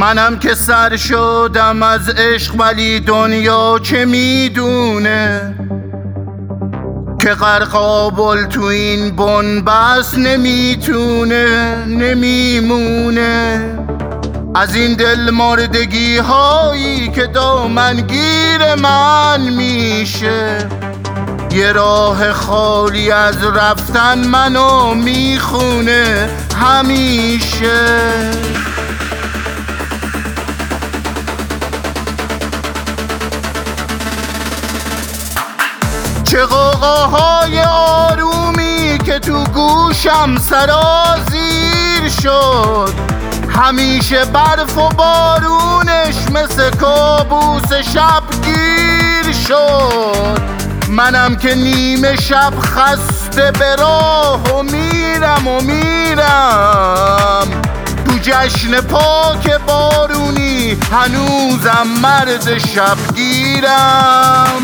منم که سر شدم از عشق، ولی دنیا چه میدونه که غرقابل تو این بنبست نمیتونه نمیمونه. از این دل مردگی هایی که دامنگیر من میشه، یه راه خالی از رفتن منو میخونه همیشه. چه غوغاهای آرومی که تو گوشم سرازیر شد، همیشه برف و بارونش مثل کابوس شبگیر شد. منم که نیمه شب خسته به راه و میرم تو جشن پاک بارونی، هنوزم مرد شبگیرم.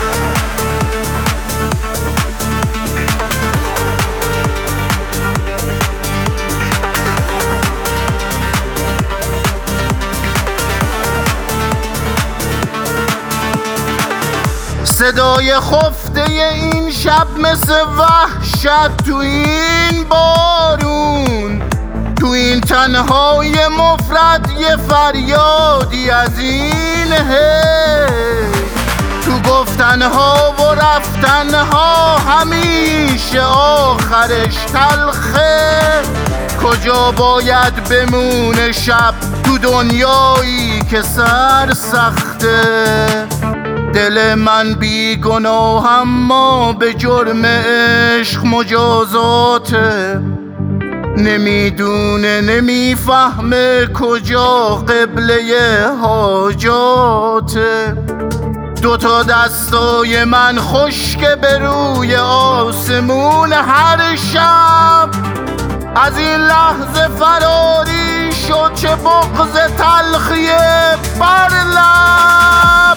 صدای خفته این شب مثل وحشت تو این بارون، تو این تنهای مفرد یه فریادی از این تو گفتنها و رفتنها همیشه آخرش تلخه. کجا باید بمونه شب تو دنیایی که سر سخته؟ دل من بی گناه اما به جرم عشق مجازاته، نمیدونه نمیفهمه کجا قبله حاجاته. دوتا دستای من خشک به روی آسمون هر شب، از این لحظه فراری شد چه بغض تلخیه بر لب.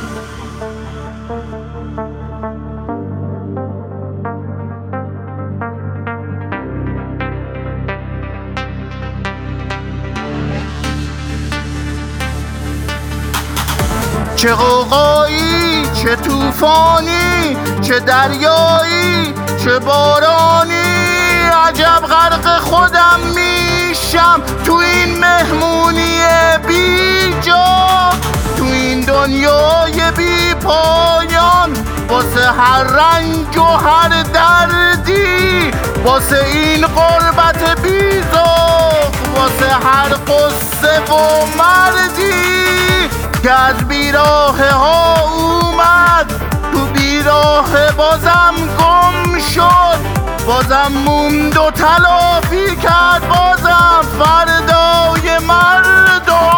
چه غوغایی، چه طوفانی، چه دریایی، چه بارانی، عجب غرق خودم میشم تو این مهمونی بی جا، تو این دنیای بی پایان. واسه هر رنج و هر دردی، واسه این غربت بی ذوق، واسه هر قصه و مردی که از بیراه ها اومد تو بیراه بازم گم شد، بازم موند و تلافی کرد، بازم فردای مردم.